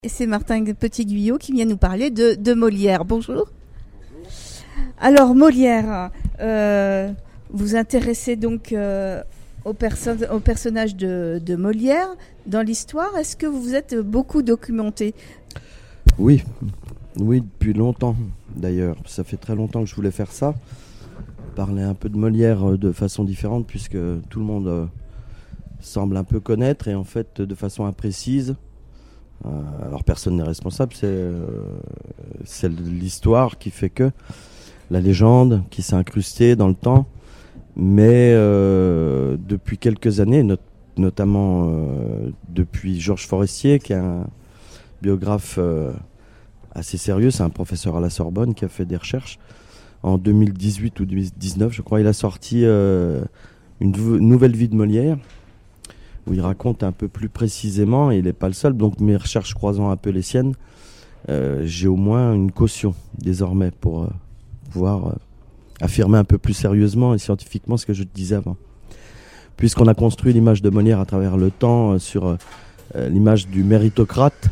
Et c'est Martin Petit-Guyot qui vient nous parler de Molière. Bonjour. Alors Molière, vous intéressez donc au personnage de Molière dans l'histoire. Est-ce que vous êtes beaucoup documenté ? Oui, depuis longtemps d'ailleurs. Ça fait très longtemps que je voulais faire ça. Parler un peu de Molière de façon différente puisque tout le monde semble un peu connaître et en fait de façon imprécise. Alors personne n'est responsable, c'est l'histoire qui fait que la légende qui s'est incrustée dans le temps, mais depuis quelques années, notamment depuis Georges Forestier, qui est un biographe assez sérieux, c'est un professeur à la Sorbonne qui a fait des recherches. En 2018 ou 2019, je crois, il a sorti une nouvelle vie de Molière, où il raconte un peu plus précisément, et il n'est pas le seul, donc mes recherches croisant un peu les siennes, j'ai au moins une caution désormais pour pouvoir affirmer un peu plus sérieusement et scientifiquement ce que je te disais avant. Puisqu'on a construit l'image de Molière à travers le temps sur l'image du méritocrate,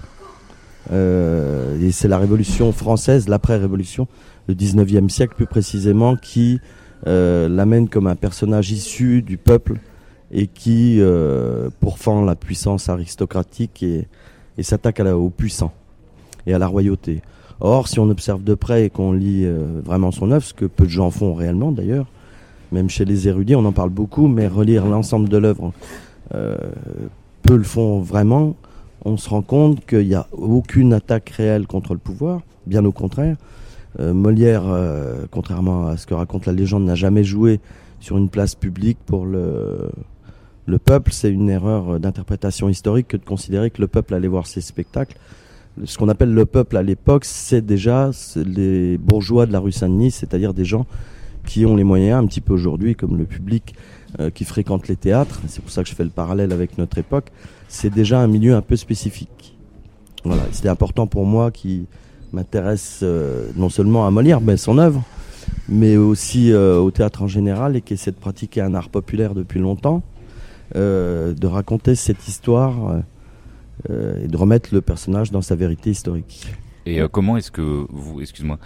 et c'est la Révolution française, l'après-révolution, le 19e siècle plus précisément, qui l'amène comme un personnage issu du peuple, et qui pourfend la puissance aristocratique et s'attaque aux puissants et à la royauté. Or, si on observe de près et qu'on lit vraiment son œuvre, ce que peu de gens font réellement d'ailleurs, même chez les érudits, on en parle beaucoup, mais relire l'ensemble de l'œuvre, peu le font vraiment, on se rend compte qu'il n'y a aucune attaque réelle contre le pouvoir, bien au contraire. Molière, contrairement à ce que raconte la légende, n'a jamais joué sur une place publique pour le peuple. C'est une erreur d'interprétation historique que de considérer que le peuple allait voir ses spectacles. Ce qu'on appelle le peuple à l'époque, c'est déjà les bourgeois de la rue Saint-Denis, c'est-à-dire des gens qui ont les moyens, un petit peu aujourd'hui, comme le public qui fréquente les théâtres. C'est pour ça que je fais le parallèle avec notre époque. C'est déjà un milieu un peu spécifique. Voilà, c'était important pour moi qui m'intéresse non seulement à Molière, mais son œuvre, mais aussi au théâtre en général et qui essaie de pratiquer un art populaire depuis longtemps, de raconter cette histoire et de remettre le personnage dans sa vérité historique. Et comment est-ce que vous,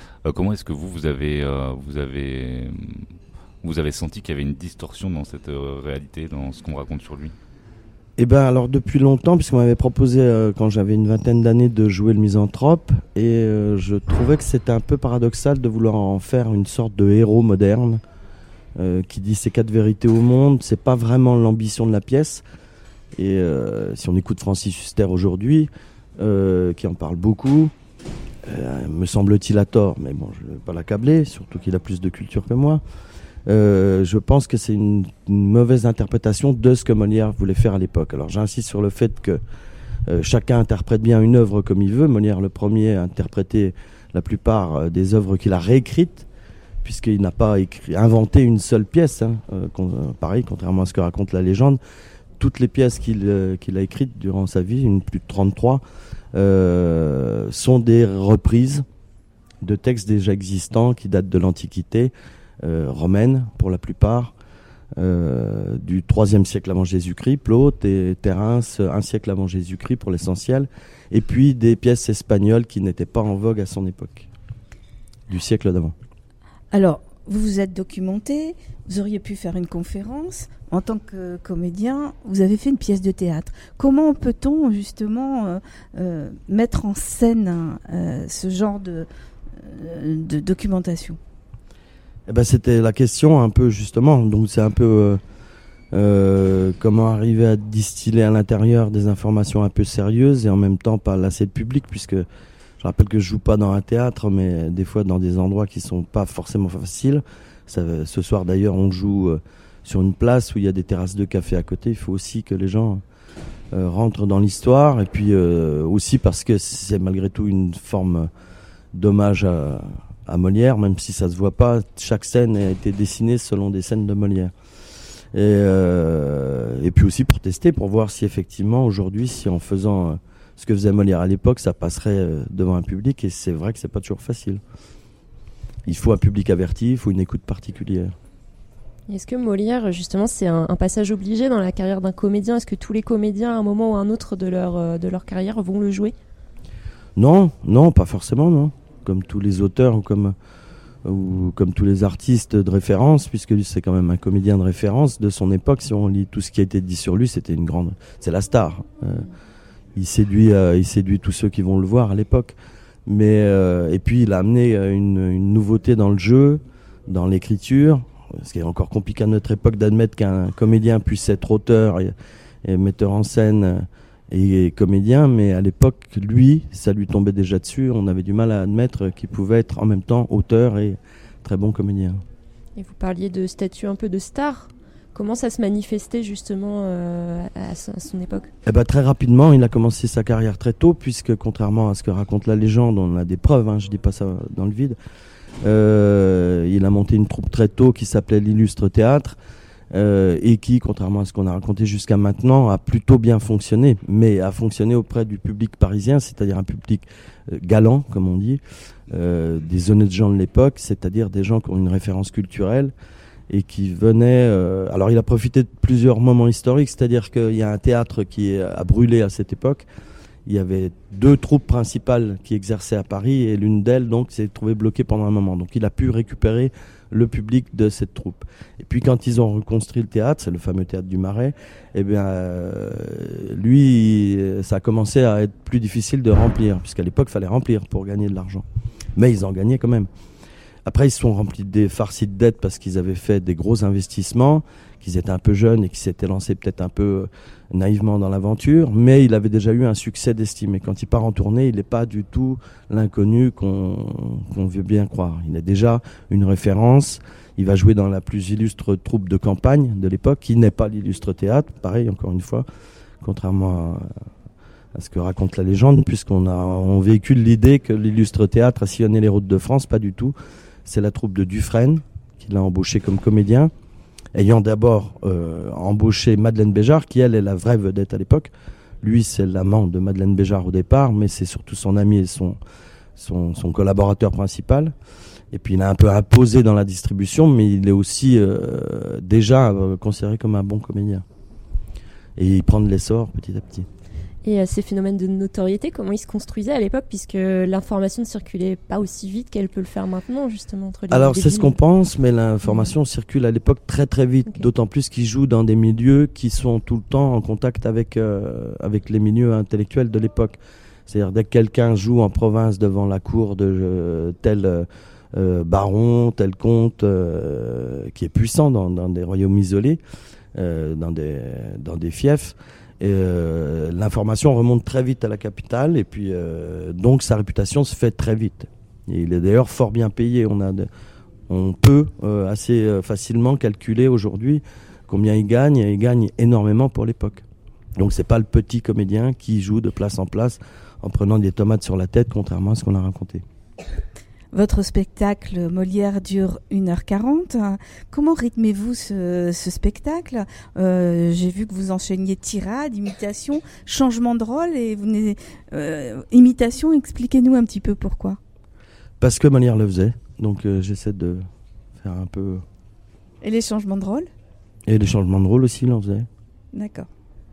vous avez senti qu'il y avait une distorsion dans cette réalité, dans ce qu'on raconte sur lui ? Eh bien, alors depuis longtemps, puisqu'on m'avait proposé quand j'avais une vingtaine d'années de jouer le misanthrope, et je trouvais que c'était un peu paradoxal de vouloir en faire une sorte de héros moderne qui dit ses 4 vérités au monde. C'est pas vraiment l'ambition de la pièce. Et si on écoute Francis Huster aujourd'hui, qui en parle beaucoup, me semble-t-il à tort, mais bon, je ne vais pas l'accabler, surtout qu'il a plus de culture que moi. Je pense que c'est une mauvaise interprétation de ce que Molière voulait faire à l'époque. Alors j'insiste sur le fait que chacun interprète bien une œuvre comme il veut. Molière le premier a interprété la plupart des œuvres qu'il a réécrites, puisqu'il n'a pas inventé une seule pièce. Pareil, contrairement à ce que raconte la légende, toutes les pièces qu'il a écrites durant sa vie, plus de 33, sont des reprises de textes déjà existants qui datent de l'Antiquité, romaine pour la plupart, du 3e siècle avant Jésus-Christ, Plaute et Terence, 1 siècle avant Jésus-Christ pour l'essentiel, et puis des pièces espagnoles qui n'étaient pas en vogue à son époque, du siècle d'avant. Alors, vous vous êtes documenté, vous auriez pu faire une conférence. En tant que comédien, vous avez fait une pièce de théâtre. Comment peut-on justement mettre en scène ce genre de documentation ? Eh ben, c'était la question un peu justement. Donc c'est un peu comment arriver à distiller à l'intérieur des informations un peu sérieuses et en même temps pas lasser le public, puisque je rappelle que je joue pas dans un théâtre, mais des fois dans des endroits qui sont pas forcément faciles. Ce soir d'ailleurs on joue sur une place où il y a des terrasses de café à côté. Il faut aussi que les gens rentrent dans l'histoire, et puis aussi parce que c'est malgré tout une forme d'hommage à Molière, même si ça se voit pas. Chaque scène a été dessinée selon des scènes de Molière. Et puis aussi pour tester, pour voir si effectivement aujourd'hui, si en faisant ce que faisait Molière à l'époque, ça passerait devant un public. Et c'est vrai que c'est pas toujours facile. Il faut un public averti, il faut une écoute particulière. Est-ce que Molière, justement, c'est un passage obligé dans la carrière d'un comédien ? Est-ce que tous les comédiens, à un moment ou à un autre de leur carrière, vont le jouer ? Non, pas forcément, non. Comme tous les auteurs ou comme tous les artistes de référence, puisque lui c'est quand même un comédien de référence de son époque. Si on lit tout ce qui a été dit sur lui, c'est la star. Il séduit tous ceux qui vont le voir à l'époque. Mais et puis il a amené une nouveauté dans le jeu, dans l'écriture. Ce qui est encore compliqué à notre époque d'admettre qu'un comédien puisse être auteur et metteur en scène et comédien, mais à l'époque, lui, ça lui tombait déjà dessus. On avait du mal à admettre qu'il pouvait être en même temps auteur et très bon comédien. Et vous parliez de statut un peu de star. Comment ça se manifestait justement à son époque ? Très rapidement, il a commencé sa carrière très tôt, puisque contrairement à ce que raconte la légende, on a des preuves, je ne dis pas ça dans le vide. Il a monté une troupe très tôt qui s'appelait l'Illustre Théâtre et qui, contrairement à ce qu'on a raconté jusqu'à maintenant, a plutôt bien fonctionné, mais a fonctionné auprès du public parisien, c'est-à-dire un public galant, comme on dit, des honnêtes gens de l'époque, c'est-à-dire des gens qui ont une référence culturelle et qui venaient... alors il a profité de plusieurs moments historiques, c'est-à-dire qu'il y a un théâtre qui a brûlé à cette époque. Il y avait 2 troupes principales qui exerçaient à Paris et l'une d'elles donc s'est trouvée bloquée pendant un moment. Donc il a pu récupérer le public de cette troupe. Et puis quand ils ont reconstruit le théâtre, c'est le fameux théâtre du Marais, lui, ça a commencé à être plus difficile de remplir, puisqu'à l'époque, il fallait remplir pour gagner de l'argent. Mais ils en gagnaient quand même. Après, ils se sont remplis des farcis de dettes parce qu'ils avaient fait des gros investissements, qu'ils étaient un peu jeunes et qu'ils s'étaient lancés peut-être un peu naïvement dans l'aventure, mais il avait déjà eu un succès d'estime. Et quand il part en tournée, il n'est pas du tout l'inconnu qu'on veut bien croire. Il a déjà une référence. Il va jouer dans la plus illustre troupe de campagne de l'époque, qui n'est pas l'Illustre Théâtre. Pareil, encore une fois, contrairement à ce que raconte la légende, on véhicule l'idée que l'Illustre Théâtre a sillonné les routes de France. Pas du tout. C'est la troupe de Dufresne qui l'a embauché comme comédien, ayant d'abord embauché Madeleine Béjart, qui elle est la vraie vedette à l'époque. Lui, c'est l'amant de Madeleine Béjart au départ, mais c'est surtout son ami et son collaborateur principal. Et puis il a un peu imposé dans la distribution, mais il est aussi déjà considéré comme un bon comédien. Et il prend de l'essor petit à petit. Et ces phénomènes de notoriété, comment ils se construisaient à l'époque, puisque l'information ne circulait pas aussi vite qu'elle peut le faire maintenant, justement, entre les Alors c'est ce qu'on pense, mais l'information circule à l'époque très très vite, okay. D'autant plus qu'ils jouent dans des milieux qui sont tout le temps en contact avec les milieux intellectuels de l'époque. C'est-à-dire dès que quelqu'un joue en province devant la cour de tel baron, tel comte, qui est puissant dans des royaumes isolés, dans des fiefs, l'information remonte très vite à la capitale et puis donc sa réputation se fait très vite. Et il est d'ailleurs fort bien payé. On peut assez facilement calculer aujourd'hui combien il gagne, et il gagne énormément pour l'époque. Donc c'est pas le petit comédien qui joue de place en place en prenant des tomates sur la tête, contrairement à ce qu'on a raconté. Votre spectacle Molière dure 1h40. Comment rythmez-vous ce spectacle ? J'ai vu que vous enchaîniez tirade, imitation, changement de rôle et vous venez imitation. Expliquez-nous un petit peu pourquoi. Parce que Molière le faisait, donc j'essaie de faire un peu. Et les changements de rôle ? Et les changements de rôle aussi, il en faisait. D'accord.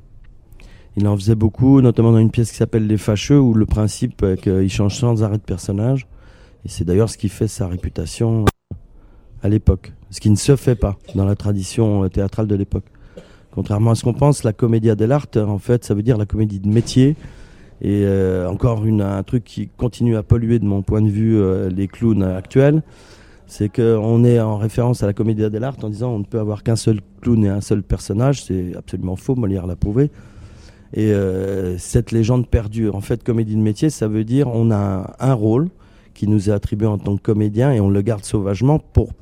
Il en faisait beaucoup, notamment dans une pièce qui s'appelle Les Fâcheux, où le principe est qu'il change sans arrêt de personnage. Et c'est d'ailleurs ce qui fait sa réputation à l'époque. Ce qui ne se fait pas dans la tradition théâtrale de l'époque. Contrairement à ce qu'on pense, la commedia dell'arte, en fait, ça veut dire la comédie de métier. Et encore un truc qui continue à polluer, de mon point de vue, les clowns actuels, c'est qu'on est en référence à la commedia dell'arte en disant on ne peut avoir qu'un seul clown et un seul personnage. C'est absolument faux, Molière l'a prouvé. Et cette légende perdure. En fait, comédie de métier, ça veut dire on a un rôle qui nous est attribué en tant que comédien et on le garde sauvagement pour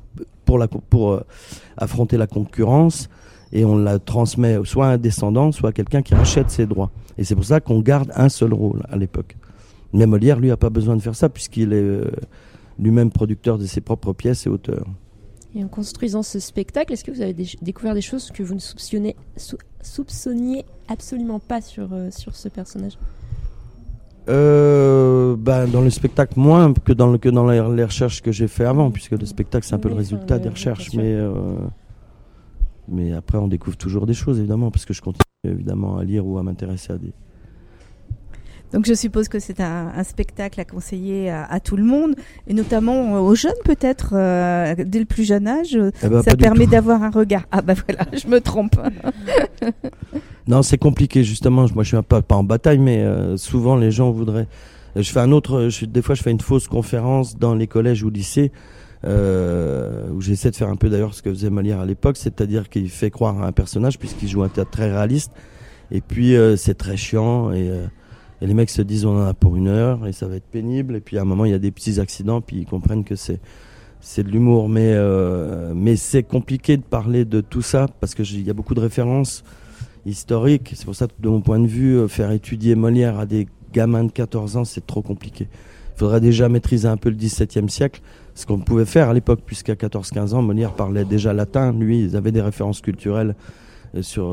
affronter la concurrence, et on la transmet soit à un descendant, soit à quelqu'un qui rachète ses droits. Et c'est pour ça qu'on garde un seul rôle à l'époque. Mais Molière, lui, n'a pas besoin de faire ça puisqu'il est lui-même producteur de ses propres pièces et auteur. Et en construisant ce spectacle, est-ce que vous avez découvert des choses que vous ne soupçonniez absolument pas sur ce personnage ? Dans le spectacle moins que dans les recherches que j'ai fait avant, puisque le spectacle c'est un peu le résultat des recherches, mais après on découvre toujours des choses évidemment, parce que je continue évidemment à lire ou à m'intéresser à des... Donc je suppose que c'est un spectacle à conseiller à tout le monde, et notamment aux jeunes peut-être, dès le plus jeune âge. Ça permet d'avoir un regard. Ah bah voilà, je me trompe. Non, c'est compliqué justement. Moi, je suis pas en bataille, mais souvent les gens voudraient. Des fois, je fais une fausse conférence dans les collèges ou lycées où j'essaie de faire un peu d'ailleurs ce que faisait Molière à l'époque, c'est-à-dire qu'il fait croire à un personnage puisqu'il joue un théâtre très réaliste. Et puis c'est très chiant et les mecs se disent on en a pour 1 heure et ça va être pénible. Et puis à un moment il y a des petits accidents puis ils comprennent que c'est de l'humour. Mais c'est compliqué de parler de tout ça parce que il y a beaucoup de références historiques. C'est pour ça que de mon point de vue, faire étudier Molière à des gamins de 14 ans, c'est trop compliqué. Il faudrait déjà maîtriser un peu le XVIIe siècle, ce qu'on pouvait faire à l'époque, puisqu'à 14-15 ans, Molière parlait déjà latin. Lui, ils avaient des références culturelles sur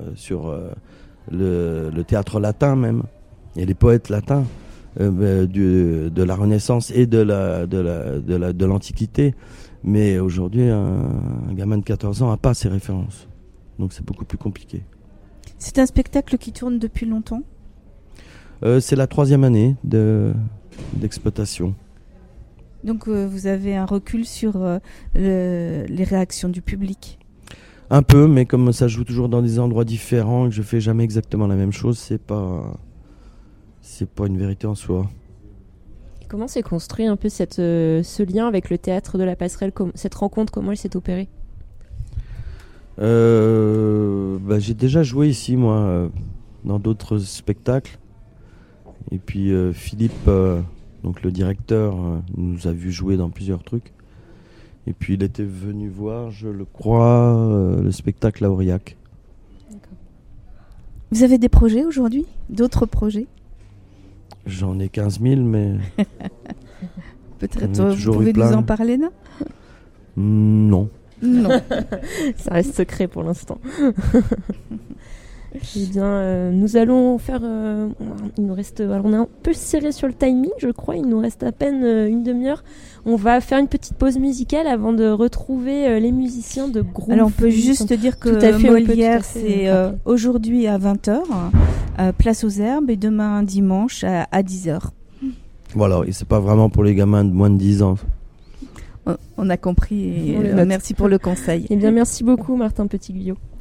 le théâtre latin même, et les poètes latins de la Renaissance et de l'Antiquité. Mais aujourd'hui, un gamin de 14 ans n'a pas ces références. Donc c'est beaucoup plus compliqué. C'est un spectacle qui tourne depuis longtemps ? C'est la 3e année d'exploitation. Donc vous avez un recul sur les réactions du public ? Un peu, mais comme ça joue toujours dans des endroits différents et que je fais jamais exactement la même chose, c'est pas une vérité en soi. Et comment s'est construit un peu ce lien avec le théâtre de la Passerelle, cette rencontre, comment elle s'est opérée ? J'ai déjà joué ici, moi, dans d'autres spectacles. Et puis Philippe, donc le directeur, nous a vu jouer dans plusieurs trucs. Et puis il était venu voir, je le crois, le spectacle à Aurillac. D'accord. Vous avez des projets aujourd'hui ? D'autres projets ? J'en ai 15 000, mais... Peut-être vous pouvez nous en parler, non ? Non. Non. Ça reste secret pour l'instant. Eh bien, nous allons faire... il nous reste, alors on est un peu serré sur le timing, je crois. Il nous reste à peine une demi-heure. On va faire une petite pause musicale avant de retrouver les musiciens de groupe. Alors, on peut juste dire que Molière, c'est aujourd'hui à 20h, place aux Herbes, et demain dimanche à 10h. Voilà, et c'est pas vraiment pour les gamins de moins de 10 ans. On a compris, et merci pour le conseil. Eh bien, merci beaucoup, Martin Petit-Guyot.